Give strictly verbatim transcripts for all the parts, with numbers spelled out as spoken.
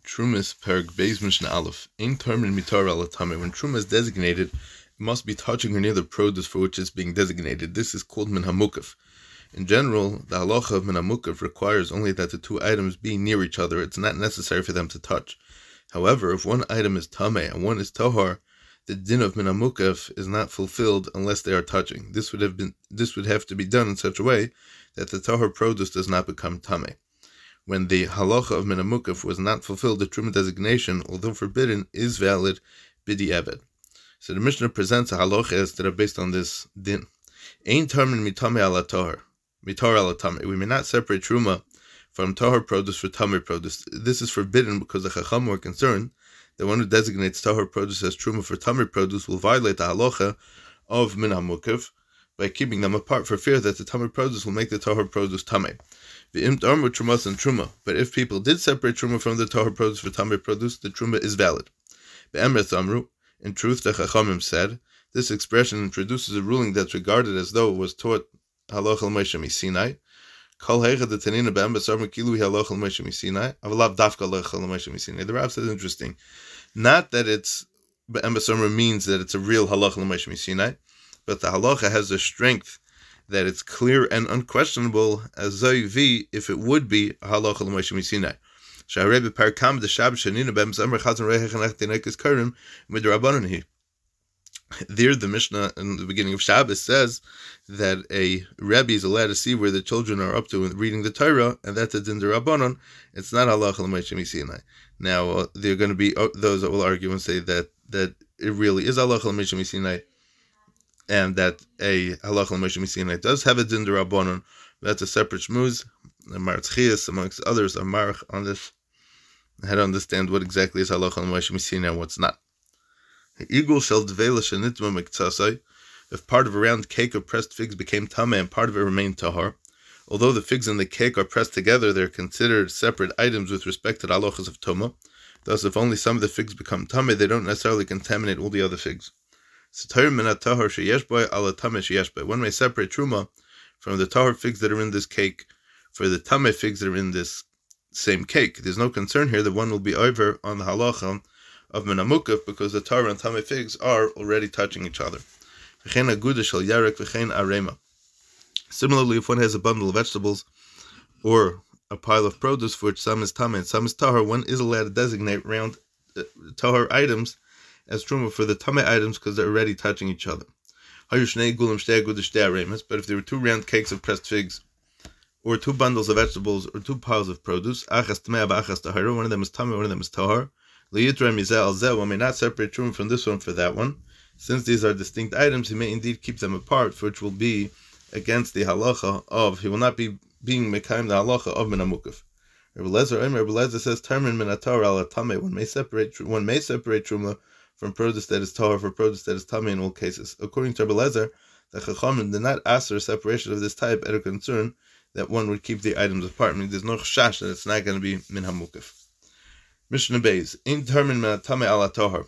Trumas Perg Beis Mishnah Aleph. Ein termin mitar ala tameh. When Truma is designated, it must be touching or near the produce for which it's being designated. This is called min hamukaf. In general, the halacha of min hamukaf requires only that the two items be near each other. It's not necessary for them to touch. However, if one item is tameh and one is tahar, the din of min hamukaf is not fulfilled unless they are touching. This would have been this would have to be done in such a way that the tahar produce does not become tameh. When the halacha of min hamukaf was not fulfilled, the truma designation, although forbidden, is valid bidi eved. So the Mishnah presents a halachas that are based on this din. Ein termin mitame ala tahar, mitar ala tameh. We may not separate truma from tahar produce for tameh produce. This is forbidden because the chacham were concerned that one who designates tahar produce as truma for tameh produce will violate the halacha of min hamukaf by keeping them apart, for fear that the tameh produce will make the tahar produce tameh. The imt armut trumas and truma. But if people did separate truma from the tahar produce for tameh produce, the truma is valid. The emres amru. In truth, the chachamim said, this expression introduces a ruling that's regarded as though it was taught halach al Moshe miSinai. Kol heicha detanina be'emres amru kilu halach al Moshe miSinai. Avalav dafka halach al Moshe miSinai. The Rav says interesting. Not that it's be'emres amru means that it's a real halach al Moshe miSinai, but the halacha has the strength that it's clear and unquestionable as Zayvi if it would be a halacha l'Moshe miSinai. Sha'arei b'parkam the Shabbos shenina b'emzamer chazan reichach and echtenek is karim midrabanan hi. There, the Mishnah in the beginning of Shabbos says that a Rebbe is allowed to see where the children are up to in reading the Torah, and that's a din derabanan. It's not halacha l'Moshe miSinai. Now, uh, there are going to be uh, those that will argue and say that that it really is halacha l'Moshe miSinai, and that a halacha l'Moshe miSinai does have a din derabanan. That's a separate shmuz. The Maratchias, amongst others, are marach on this. How to understand what exactly is halacha l'Moshe miSinai and what's not. Igul shel dveila shenitma miktsasai. If part of a round cake of pressed figs became tameh and part of it remained tahar, although the figs and the cake are pressed together, they're considered separate items with respect to the halachas of toma. Thus, if only some of the figs become tameh, they don't necessarily contaminate all the other figs. One may separate truma from the tahar figs that are in this cake for the tameh figs that are in this same cake. There's no concern here that one will be over on the halacha of min hamukaf because the tahar and tameh figs are already touching each other. Similarly, if one has a bundle of vegetables or a pile of produce for which some is tameh and some is tahar, one is allowed to designate round uh, tahar items as truma for the tameh items because they're already touching each other. But if there were two round cakes of pressed figs, or two bundles of vegetables, or two piles of produce, one of them is tameh, one of them is tahar, one may not separate truma from this one for that one. Since these are distinct items, he may indeed keep them apart, for which will be against the halacha of, he will not be being mekayim the halacha of min hamukaf. Rebbe Lezer, Rebbe Lezer says, termin min atar ala tameh, one may separate, one may separate truma from produce that is tahar for produce that is tameh in all cases. According to Rebbe Lezer, the chachamim did not ask for a separation of this type at a concern that one would keep the items apart. I mean, there's no chash that it's not going to be min hamukaf. Mishnah Beis, in termin min tameh ala tahar.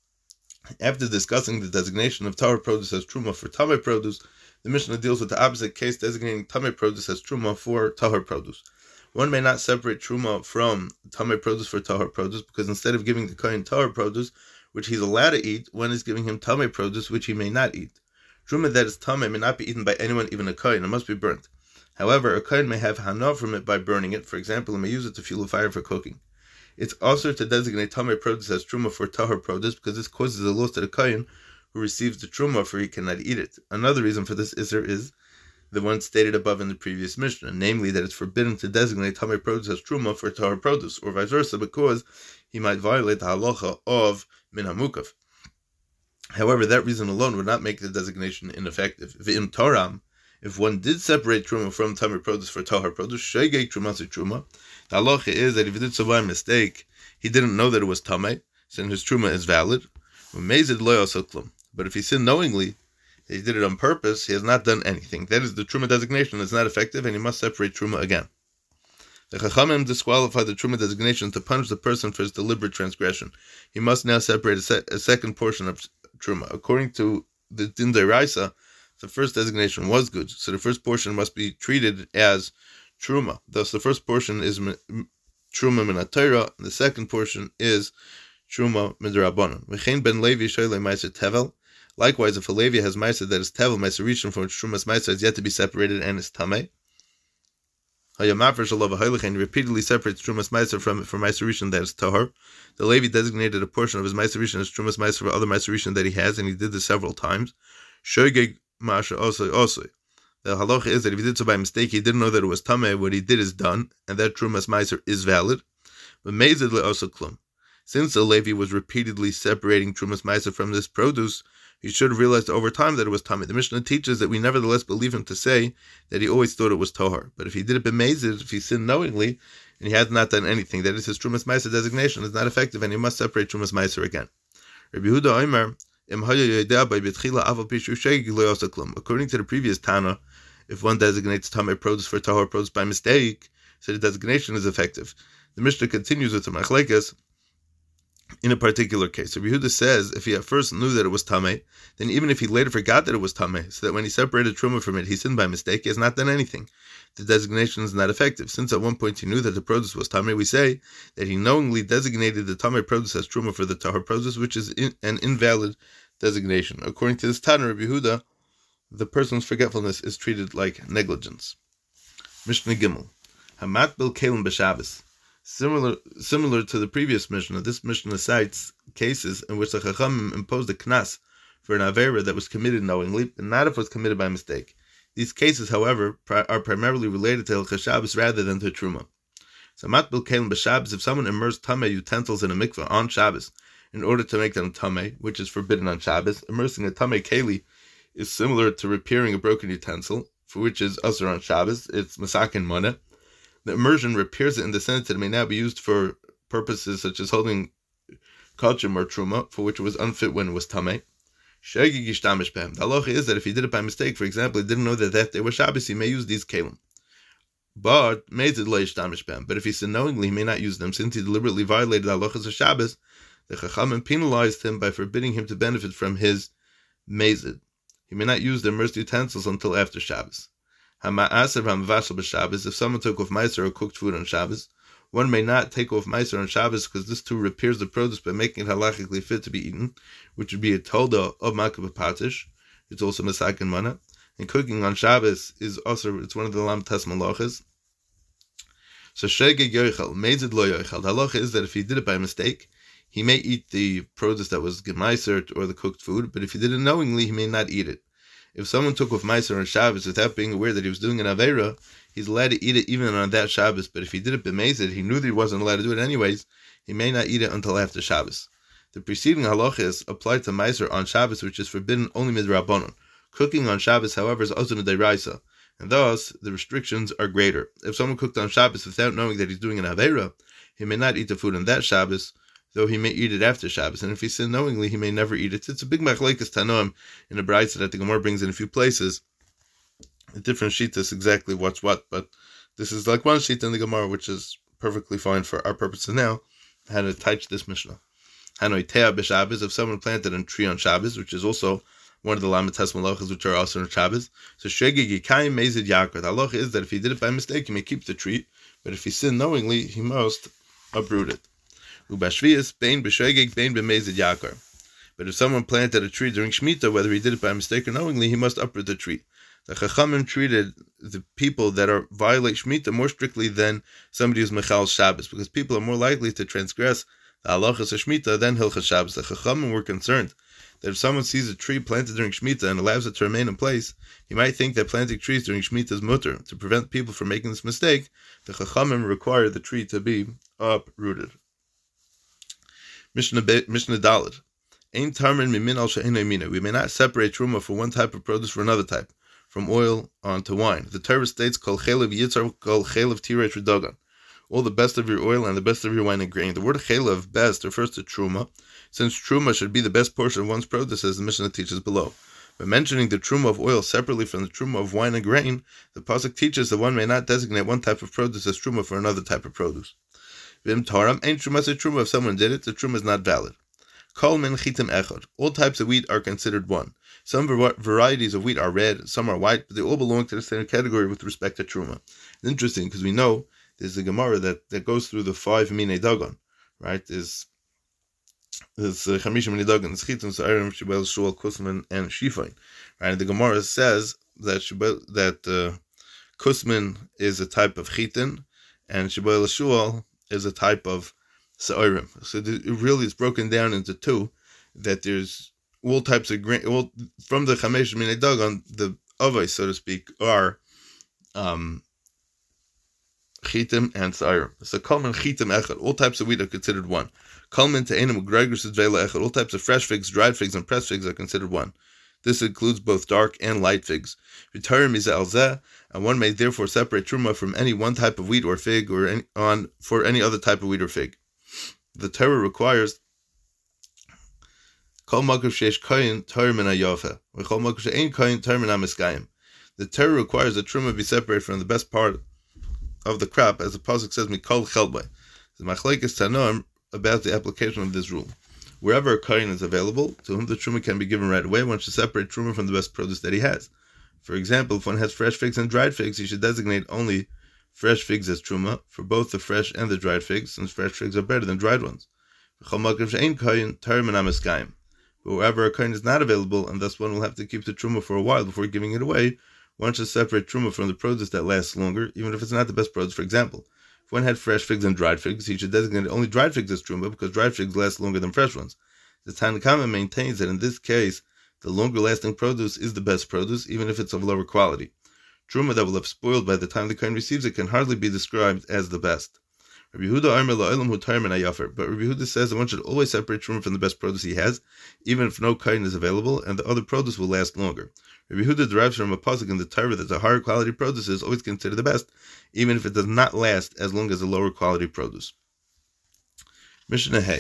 After discussing the designation of tahar produce as truma for tameh produce, the Mishnah deals with the opposite case, designating tameh produce as truma for tahar produce. One may not separate truma from tameh produce for tahar produce because instead of giving the kohen tahar produce, which he's allowed to eat, one is giving him tameh produce, which he may not eat. Truma that is tameh may not be eaten by anyone, even a kohen. It must be burnt. However, a kohen may have hana from it by burning it. For example, he may use it to fuel a fire for cooking. It's also to designate tameh produce as truma for tahar produce because this causes a loss to the kohen who receives the truma, for he cannot eat it. Another reason for this isser is the one stated above in the previous Mishnah, namely that it's forbidden to designate tameh produce as truma for tahar produce, or vice versa, because he might violate the halacha of min hamukaf. However, that reason alone would not make the designation ineffective. V'im taram, if one did separate truma from tameh produce for tahar produce, shegei trumasi truma. The halacha is that if he did so by mistake, he didn't know that it was tameh, so his truma is valid. But if he sinned knowingly, he did it on purpose, he has not done anything. That is, the truma designation is not effective, and he must separate truma again. The chachamim disqualified the truma designation to punish the person for his deliberate transgression. He must now separate a, se- a second portion of truma. According to the din d'oraisa, the first designation was good, so the first portion must be treated as truma. Thus, the first portion is truma min Torah, and the second portion is truma midrabanan. V'chein ben Levi shoyle meiser tevel. Likewise, if a Levi has meiser that is tevel, meiser rishon from which trumas meiser is yet to be separated and is tamei, hayamafresh alav ha'holich, repeatedly separates trumas meiser from from meiser rishon that is tahor. The Levi designated a portion of his meiser rishon as trumas meiser for other meiser rishon that he has, and he did this several times. Shogeg masha also also. The halacha is that if he did so by mistake, he didn't know that it was tamei. What he did is done, and that trumas meiser is valid. But meizid le'osa klum. Since the Levi was repeatedly separating trumas meiser from this produce, he should have realized over time that it was tamei. The Mishnah teaches that we nevertheless believe him to say that he always thought it was tohar. But if he did it b'meizid, if he sinned knowingly, and he had not done anything, that is, his trumas meiser designation is not effective, and he must separate trumas meiser again. Rabbi Yehuda Omer, according to the previous Tana, if one designates tamei produce for tahor produce by mistake, so the designation is effective. The Mishnah continues with the machlekes in a particular case. Rabbi Yehuda says if he at first knew that it was tamei, then even if he later forgot that it was tamei, so that when he separated truma from it, he sinned by mistake, he has not done anything. The designation is not effective. Since at one point he knew that the produce was tamei, we say that he knowingly designated the tamei produce as truma for the tahor produce, which is in, an invalid designation. According to this Tana, Rabbi Yehuda, the person's forgetfulness is treated like negligence. Mishnah Gimel, Hamat bil kelim b'Shabbos. Similar, similar to the previous Mishnah, this Mishnah cites cases in which the Chachamim imposed a knas for an avera that was committed knowingly, but not if it was committed by mistake. These cases, however, pri- are primarily related to Hilchos Shabbos rather than to Truma. So, Mat bil kelim b'Shabbos, if someone immersed tamei utensils in a mikveh on Shabbos in order to make them tamei, which is forbidden on Shabbos, immersing a tamei keli is similar to repairing a broken utensil, for which is usher on Shabbos. It's masakin moneh. The immersion repairs it in the sense that it may now be used for purposes such as holding kachim or truma, for which it was unfit when it was tamei. Shegig yishtamish behem. The halacha is that if he did it by mistake, for example, he didn't know that that day was Shabbos, he may use these kelim. But meizid lo yishtamish behem. But if he sinned knowingly, he may not use them, since he deliberately violated the halachas of Shabbos. The Chachamim penalized him by forbidding him to benefit from his meizid. He may not use the immersed utensils until after Shabbos. If someone took off meiser or cooked food on Shabbos, one may not take off meiser on Shabbos because this too repairs the produce by making it halachically fit to be eaten, which would be a tolda of makabah patish. It's also masakin mana. And cooking on Shabbos is also, it's one of the lam tes malachas. So shegeg yoichel, meizid lo yoichel. The halacha is that if he did it by mistake, he may eat the produce that was gemeiser or the cooked food, but if he did it knowingly, he may not eat it. If someone took off meiser on Shabbos without being aware that he was doing an avera, he's allowed to eat it even on that Shabbos. But if he did it b'meizid, he knew that he wasn't allowed to do it anyways, he may not eat it until after Shabbos. The preceding halachas apply to meiser on Shabbos, which is forbidden only midrabanan. Cooking on Shabbos, however, is also midairaisa, and thus the restrictions are greater. If someone cooked on Shabbos without knowing that he's doing an avera, he may not eat the food on that Shabbos, though he may eat it after Shabbos, and if he sinned knowingly, he may never eat it. It's a big machlekes tanoim in the Braisa that the Gemara brings in a few places. A different shittas exactly what's what, but this is like one shita in the Gemara, which is perfectly fine for our purposes now. How to teach this Mishnah. Hanoi teah b'Shabbos, if someone planted a tree on Shabbos, which is also one of the lamites malachas which are also on Shabbos. So shegig yikayim meizid yakar. The halacha is that if he did it by mistake, he may keep the tree, but if he sinned knowingly, he must uproot it. Ubashvias bein b'shegig bein b'meizid yakar. But if someone planted a tree during Shemitah, whether he did it by mistake or knowingly, he must uproot the tree. The Chachamim treated the people that are violate Shemitah more strictly than somebody who's Mechal Shabbos, because people are more likely to transgress the halachas of Shemitah than Hilchas Shabbos. The Chachamim were concerned that if someone sees a tree planted during Shemitah and allows it to remain in place, he might think that planting trees during Shemitah is mutter. To prevent people from making this mistake, the Chachamim require the tree to be uprooted. Mishnah Dalet. Ein tarmin mimin al she'enei mina. We may not separate truma for one type of produce for another type, from oil onto wine. The Torah states, Kol chelev yitzar, kol chelev tirei redogan. All the best of your oil and the best of your wine and grain. The word chelev, best, refers to truma, since truma should be the best portion of one's produce, as the Mishnah teaches below. By mentioning the truma of oil separately from the truma of wine and grain, the pasuk teaches that one may not designate one type of produce as truma for another type of produce. Vim taram ain't truma se truma. If someone did it, the truma is not valid. Kol min chitim echad. All types of wheat are considered one. Some varieties of wheat are red, some are white, but they all belong to the same category with respect to truma. It's interesting because we know there's a Gemara that, that goes through the five Minei Dagon, right? There's there's Chamisha Minei Dagon, Chitim, Sa'irim, Shibel, Shul, Kusman, and Shifain. Right? And the Gemara says that Shibel, that uh, Kusman is a type of Chitin, and Shibel Shul is a type of Sa'irim. So it really is broken down into two, that there's all types of grain, all, from the Chamesh Minei Dagon, the Avos, so to speak, are um, Chitim and Sa'irim. So Kalman Chitim Echad, all types of wheat are considered one. Kalman Te'enim Gregor Sedvela Echad, all types of fresh figs, dried figs, and pressed figs are considered one. This includes both dark and light figs. V'tarim is alzeh, and one may therefore separate truma from any one type of wheat or fig, or any, on for any other type of wheat or fig. The Torah requires Kol Makom Sheish Koyin Torah Min HaYofa, V'Kol Makom She'ein Koyin Torah Min HaMiskayim. The Torah requires that truma be separated from the best part of the crop, as the pasuk says, Mikol Chelbay. The Machlekes Tanoim about the application of this rule. Wherever a kohen is available, to whom the truma can be given right away, one should separate truma from the best produce that he has. For example, if one has fresh figs and dried figs, he should designate only fresh figs as truma for both the fresh and the dried figs, since fresh figs are better than dried ones. But wherever a kohen is not available, and thus one will have to keep the truma for a while before giving it away, one should separate truma from the produce that lasts longer, even if it's not the best produce. For example, if one had fresh figs and dried figs, he should designate only dried figs as truma, because dried figs last longer than fresh ones. The Tanna Kama maintains that in this case, the longer-lasting produce is the best produce, even if it's of lower quality. Truma that will have spoiled by the time the kohen receives it can hardly be described as the best. Rabbi Yehuda Omer la'olam hu torah min hayafer, but Rabbi Yehuda says that one should always separate truma from the best produce he has, even if no kohen is available, and the other produce will last longer. Rabbi Yehuda derives from a pasuk in the Torah that the higher quality produce is always considered the best, even if it does not last as long as the lower quality produce. Mishnah Hay.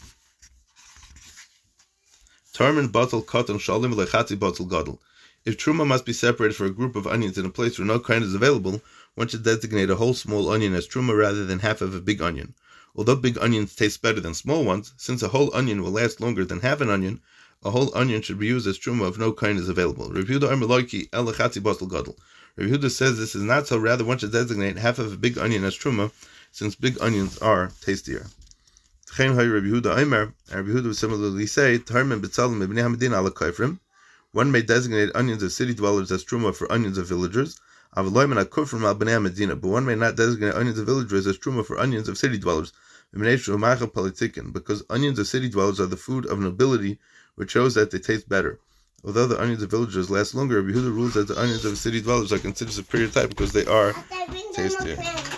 Tarmin batal katan shalim lechatzi batal gadol. If truma must be separated for a group of onions in a place where no kohen is available, one should designate a whole small onion as truma rather than half of a big onion. Although big onions taste better than small ones, since a whole onion will last longer than half an onion, a whole onion should be used as truma if no kohen is available. Rabbi Yehuda Omer loiki el lechatzi batal gadol. Rabbi Yehuda says this is not so, rather one should designate half of a big onion as truma, since big onions are tastier. Rabbi Yehuda Omer, Rabbi Yehuda would similarly say, Tarmin b'tzalim ibnei haMedina ala kofrim. One may designate onions of city dwellers as truma for onions of villagers, but one may not designate onions of villagers as truma for onions of city dwellers, because onions of city dwellers are the food of nobility, which shows that they taste better. Although the onions of villagers last longer, Rabbi Yehuda rules that the onions of city dwellers are considered superior type because they are tastier.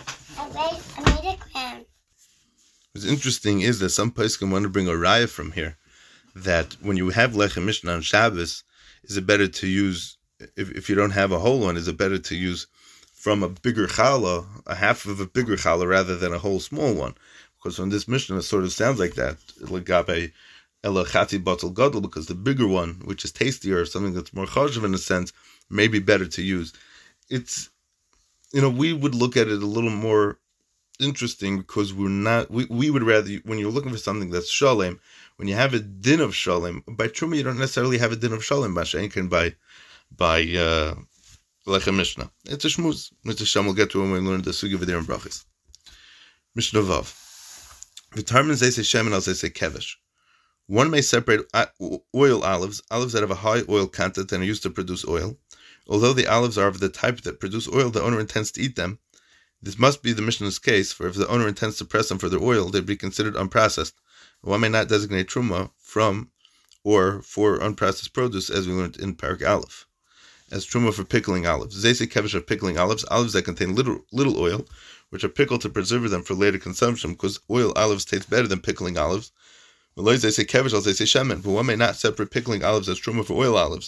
What's interesting is that some poskim want to bring a raya from here, that when you have lechem mishnah on Shabbos, is it better to use, if, if you don't have a whole one, is it better to use from a bigger challah, a half of a bigger challah, rather than a whole small one? Because from this mishnah, it sort of sounds like that, legabe ela chatzi batal gadol, because the bigger one, which is tastier, or something that's more chashuv in a sense, may be better to use. It's, you know, we would look at it a little more interesting, because we're not, we, we would rather, when you're looking for something that's shalem, when you have a din of shalem, by truma you don't necessarily have a din of shalem, mashenkin by by uh lechem mishnah. It's a shmuz. Mister Sham will get to when we learn the sugi v'dir and brachas. Mishnah vav. V'tarmin zeisei shemen al zeisei kevesh. One may separate oil olives, olives that have a high oil content and are used to produce oil. Although the olives are of the type that produce oil, the owner intends to eat them. This must be the Mishnah's case, for if the owner intends to press them for their oil, they'd be considered unprocessed. One may not designate truma from or for unprocessed produce, as we learned in Parak Aleph, as truma for pickling olives. Zeisei kevesh are pickling olives, olives that contain little, little oil, which are pickled to preserve them for later consumption, because oil olives taste better than pickling olives. But one may not separate pickling olives as truma for oil olives.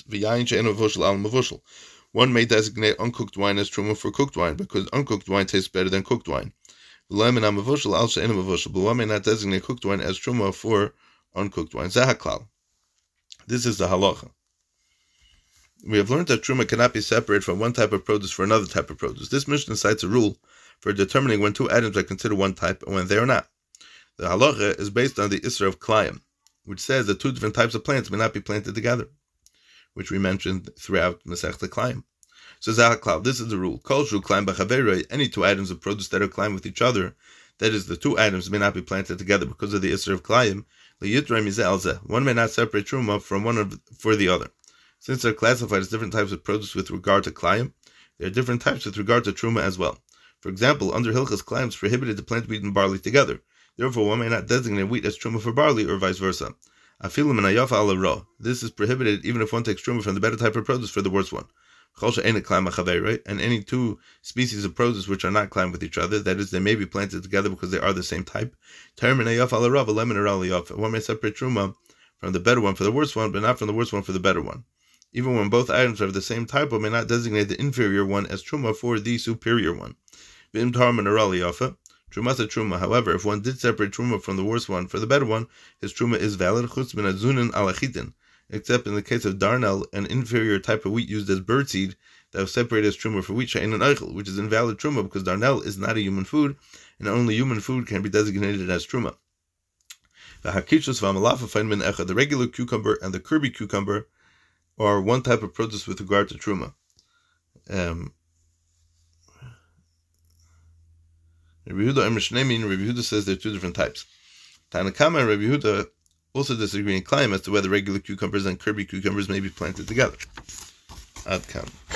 One may designate uncooked wine as truma for cooked wine, because uncooked wine tastes better than cooked wine. But one may not designate cooked wine as truma for uncooked wine. Zahaklal. This is the halacha. We have learned that truma cannot be separated from one type of produce for another type of produce. This Mishnah cites a rule for determining when two items are considered one type and when they are not. The halacha is based on the Isra of Klayim, which says that two different types of plants may not be planted together, which we mentioned throughout Masechta Klayim. So Zahaklav, this is the rule. Kol shu klein b'chaveroi, any two items of produce that are klein with each other, that is, the two items may not be planted together because of the Isser of Klayim, liyitrei mizeh al zeh. One may not separate Truma from one of, for the other. Since they're classified as different types of produce with regard to Klayim, there are different types with regard to Truma as well. For example, under Hilchas Klayim, it's prohibited to plant wheat and barley together. Therefore, one may not designate wheat as Truma for barley or vice versa. Afilu min hayafa ala ra. This is prohibited even if one takes Truma from the better type of produce for the worse one. And any two species of produce which are not klein with each other, that is, they may be planted together because they are the same type. One may separate Truma from the better one for the worse one, but not from the worse one for the better one. Even when both items are of the same type, one may not designate the inferior one as Truma for the superior one. Truma to Truma. However, if one did separate Truma from the worse one for the better one, his Truma is valid, except in the case of darnel, an inferior type of wheat used as birdseed that was separated as Truma for wheat, which is invalid Truma because darnel is not a human food, and only human food can be designated as Truma. The regular cucumber and the Kirby cucumber are one type of produce with regard to Truma. Um, Rabbi Yehuda and Mishnaymin, Rabbi Yehuda says there are two different types. Tanakama and Rabbi Yehuda also disagree in Klayim as to whether regular cucumbers and Kirby cucumbers may be planted together. Ad Kam.